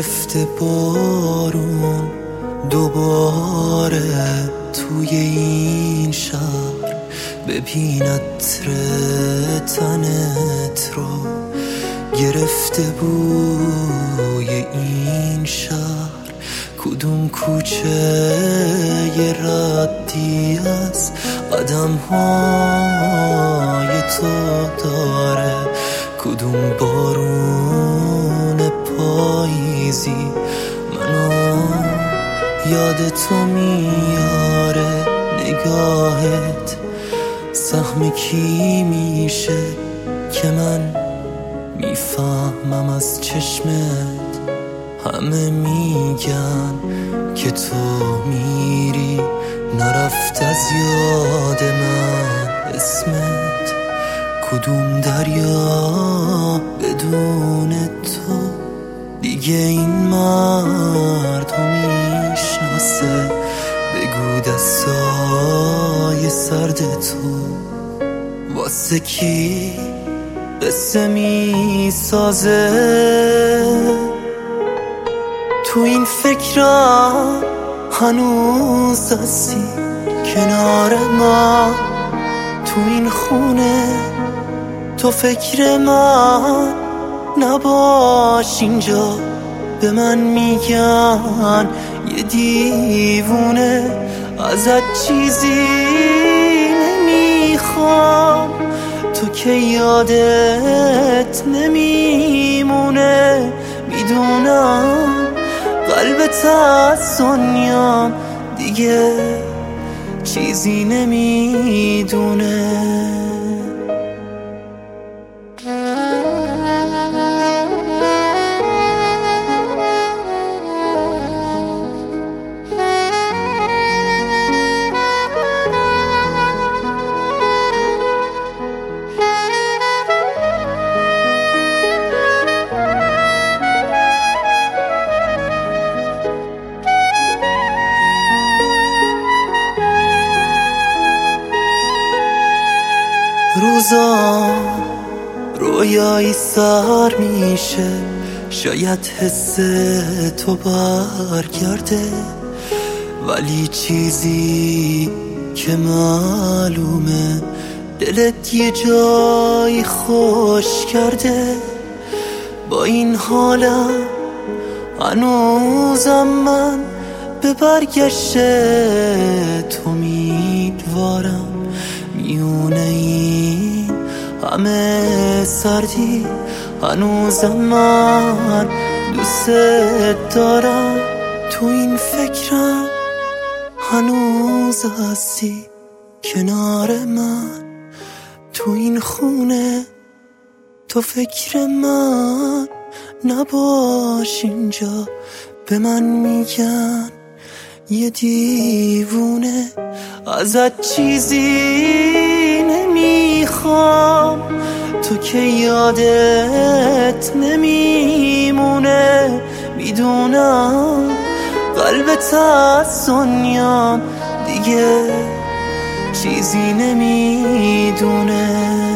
گرفته بارون دوباره توی این شهر، ببین عطر تنت رو گرفته بوی این شهر. کدوم کوچه یه ردی از قدم های تو داره، کدوم بارون پاییزی منو یاد تو میاره. نگاهت سهم کی میشه که من میفهمم از چشمت؟ همه میگن که تو میری، نرفت از یاد من اسمت. کدوم دریا بدون تو دیگه این مرد رو میشناسه؟ بگو دستای سرد تو واسه کی قصه میسازه؟ تو این فکرم هنوز هستی کنار من، تو این خونه تو فکر من نباش اینجا. به من میگن یه دیوونه، ازت چیزی نمیخوام، تو که یادت نمیمونه. میدونم قلبت از دنیام دیگه چیزی نمیدونه. روزا رویایی سر میشه، شاید حس تو برگرده، ولی چیزی که معلومه دلت یه جایی خوش کرده. با این حالم هنوزم من به برگشت تو امیدوارم. میونه این همه سردی هنوزم من دوست دارم. تو این فکرم هنوز هستی کنار من، تو این خونه تو فکر من نباش اینجا. به من میگن یه دیوونه، ازت چیزی نمیخوام، تو که یادت نمیمونه. میدونم قلبت از دنیام دیگه چیزی نمیدونه.